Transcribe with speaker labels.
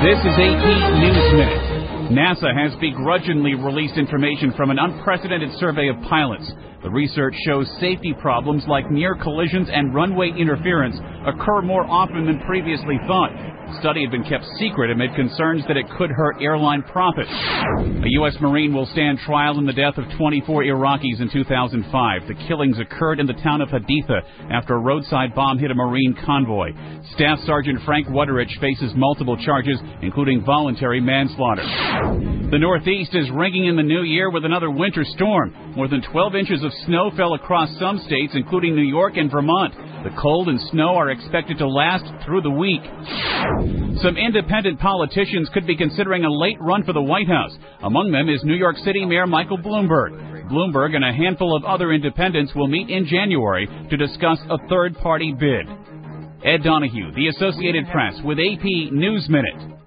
Speaker 1: This is AP News Minute. NASA has begrudgingly released information from an unprecedented survey of pilots. The research shows safety problems like near collisions and runway interference occur more often than previously thought. The study had been kept secret amid concerns that it could hurt airline profits. A U.S. Marine will stand trial in the death of 24 Iraqis in 2005. The killings occurred in the town of Haditha after a roadside bomb hit a Marine convoy. Staff Sergeant Frank Wutterich faces multiple charges, including voluntary manslaughter. The Northeast is ringing in the new year with another winter storm. More than 12 inches of snow fell across some states, including New York and Vermont. The cold and snow are expected to last through the week. Some independent politicians could be considering a late run for the White House. Among them is New York City Mayor Michael Bloomberg. Bloomberg and a handful of other independents will meet in January to discuss a third-party bid. Ed Donahue, The Associated Press, with AP News Minute.